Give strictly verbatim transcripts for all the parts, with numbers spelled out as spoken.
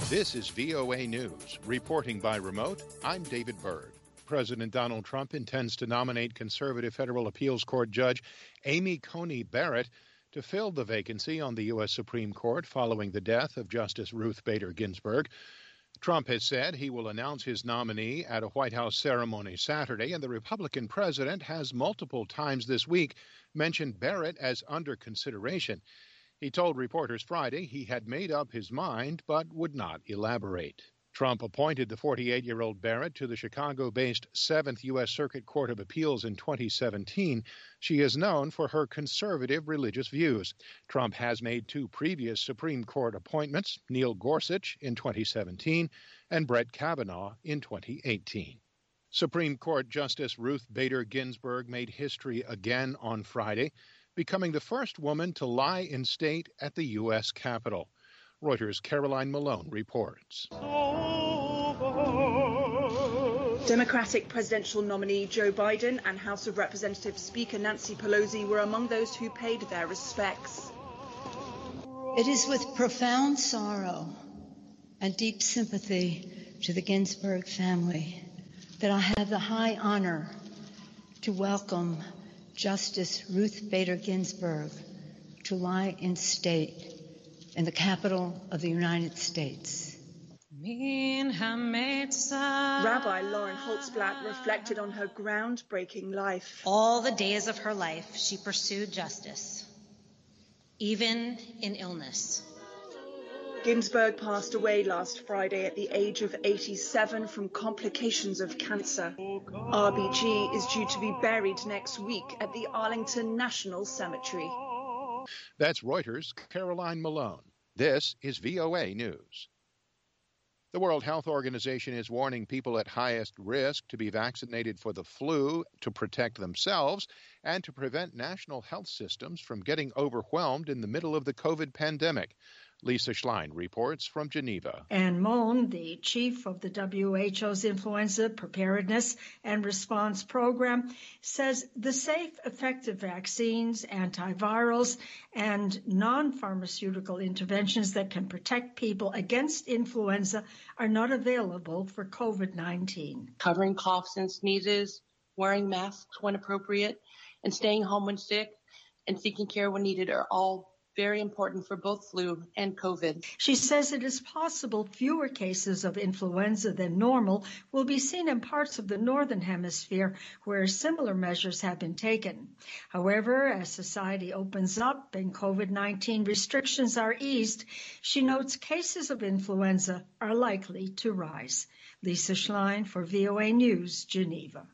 This is V O A News. Reporting by remote, I'm David Byrd. President Donald Trump intends to nominate conservative federal appeals court judge Amy Coney Barrett to fill the vacancy on the U S Supreme Court following the death of Justice Ruth Bader Ginsburg. Trump has said he will announce his nominee at a White House ceremony Saturday, and the Republican president has multiple times this week mentioned Barrett as under consideration. He told reporters Friday he had made up his mind but would not elaborate. Trump appointed the forty-eight-year-old Barrett to the Chicago-based seventh U S Circuit Court of Appeals in twenty seventeen. She is known for her conservative religious views. Trump has made two previous Supreme Court appointments, Neil Gorsuch in twenty seventeen and Brett Kavanaugh in twenty eighteen. Supreme Court Justice Ruth Bader Ginsburg made history again on Friday, becoming the first woman to lie in state at the U S Capitol. Reuters' Caroline Malone reports. Democratic presidential nominee Joe Biden and House of Representatives Speaker Nancy Pelosi were among those who paid their respects. It is with profound sorrow and deep sympathy to the Ginsburg family that I have the high honor to welcome Justice Ruth Bader Ginsburg to lie in state in the Capitol of the United States. Rabbi Lauren Holtzblatt reflected on her groundbreaking life. All the days of her life, she pursued justice, even in illness. Ginsburg passed away last Friday at the age of eighty-seven from complications of cancer. R B G is due to be buried next week at the Arlington National Cemetery. That's Reuters' Caroline Malone. This is V O A News. The World Health Organization is warning people at highest risk to be vaccinated for the flu to protect themselves and to prevent national health systems from getting overwhelmed in the middle of the COVID pandemic. Lisa Schlein reports from Geneva. Anne Moen, the chief of the W H O's Influenza Preparedness and Response Program, says the safe, effective vaccines, antivirals, and non-pharmaceutical interventions that can protect people against influenza are not available for COVID nineteen. Covering coughs and sneezes, wearing masks when appropriate, and staying home when sick, and seeking care when needed are all very important for both flu and COVID. She says it is possible fewer cases of influenza than normal will be seen in parts of the northern hemisphere where similar measures have been taken. However, as society opens up and COVID nineteen restrictions are eased, she notes cases of influenza are likely to rise. Lisa Schlein for V O A News, Geneva.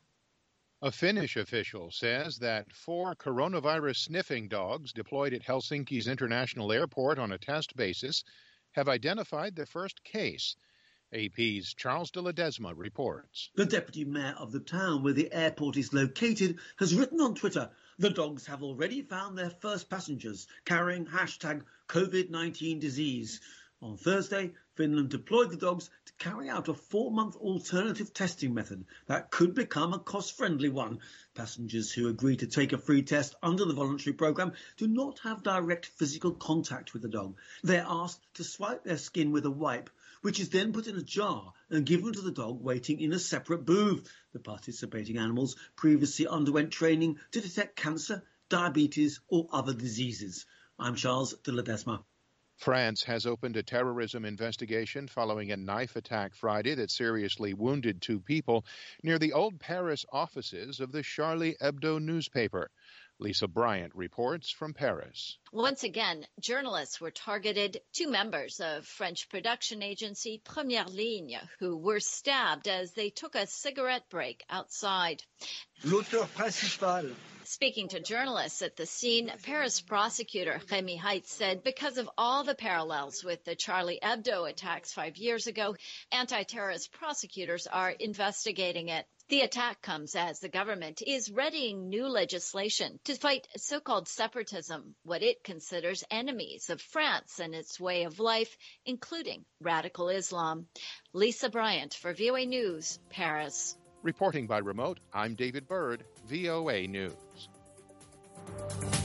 A Finnish official says that four coronavirus sniffing dogs deployed at Helsinki's International Airport on a test basis have identified the first case. A P's Charles de Ledesma reports. The deputy mayor of the town where the airport is located has written on Twitter, the dogs have already found their first passengers carrying hashtag COVID nineteen disease. On Thursday, Finland deployed the dogs to carry out a four-month alternative testing method that could become a cost-friendly one. Passengers who agree to take a free test under the voluntary programme do not have direct physical contact with the dog. They're asked to swipe their skin with a wipe, which is then put in a jar and given to the dog waiting in a separate booth. The participating animals previously underwent training to detect cancer, diabetes or other diseases. I'm Charles de Ledesma. France has opened a terrorism investigation following a knife attack Friday that seriously wounded two people near the old Paris offices of the Charlie Hebdo newspaper. Lisa Bryant reports from Paris. Once again, journalists were targeted. Two members of French production agency Première Ligne, who were stabbed as they took a cigarette break outside. L'auteur principal. Speaking to journalists at the scene, Paris prosecutor Rémi Heitz said because of all the parallels with the Charlie Hebdo attacks five years ago, anti-terrorist prosecutors are investigating it. The attack comes as the government is readying new legislation to fight so-called separatism, what it considers enemies of France and its way of life, including radical Islam. Lisa Bryant for V O A News, Paris. Reporting by remote, I'm David Byrd, V O A News.